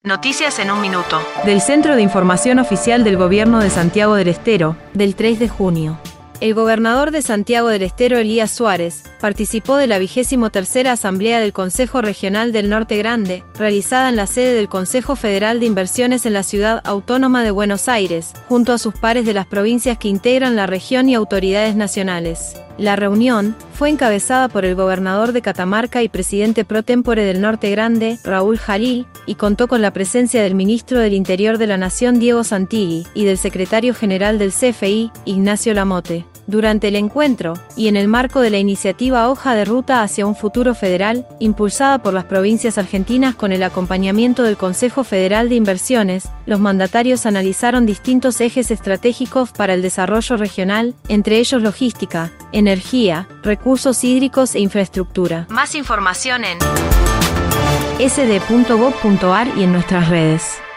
Noticias en un minuto. Del Centro de Información Oficial del Gobierno de Santiago del Estero, del 3 de junio. El gobernador de Santiago del Estero, Elías Suárez, participó de la 23ª Asamblea del Consejo Regional del Norte Grande, realizada en la sede del Consejo Federal de Inversiones en la Ciudad Autónoma de Buenos Aires, junto a sus pares de las provincias que integran la región y autoridades nacionales. La reunión fue encabezada por el gobernador de Catamarca y presidente pro tempore del Norte Grande, Raúl Jalil, y contó con la presencia del ministro del Interior de la Nación, Diego Santilli, y del secretario general del CFI, Ignacio Lamote. Durante el encuentro, y en el marco de la iniciativa Hoja de Ruta hacia un Futuro Federal, impulsada por las provincias argentinas con el acompañamiento del Consejo Federal de Inversiones, los mandatarios analizaron distintos ejes estratégicos para el desarrollo regional, entre ellos logística, energía, recursos hídricos e infraestructura. Más información en sd.gov.ar y en nuestras redes.